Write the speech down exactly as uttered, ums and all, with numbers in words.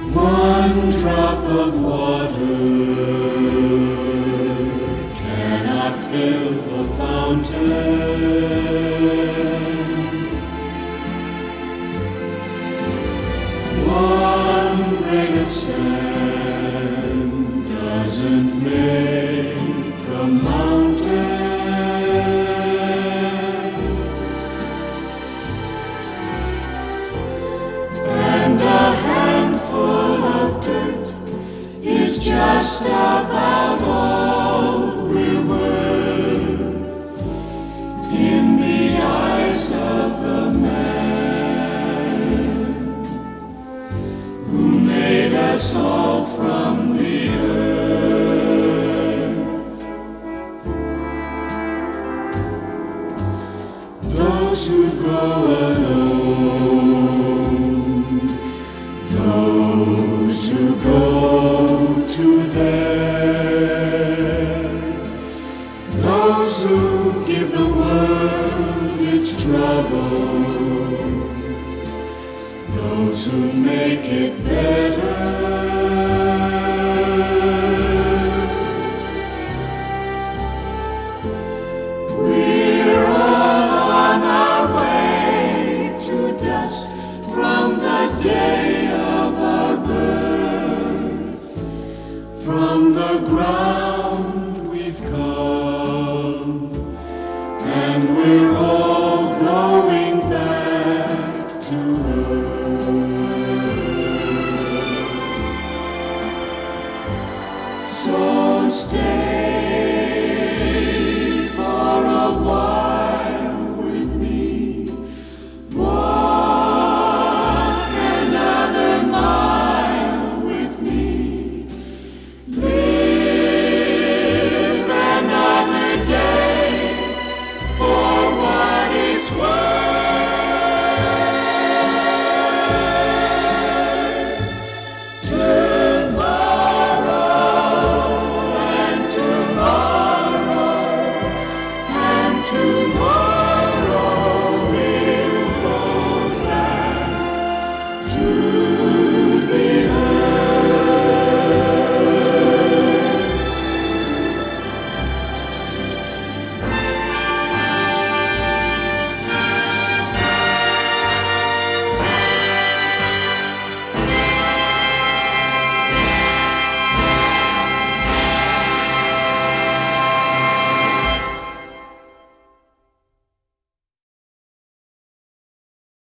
One drop of water cannot fill a fountain. One grain of sand doesn't make a mountain. And a handful of dirt is just about all we're worth in the eyes of the man who made us all from the earth. Those who go alone, those who go to there, those who give the world its trouble, those who make it better. We're all on our way to dust from the day of our birth. From the ground we've come, and we're all going back to earth. So stay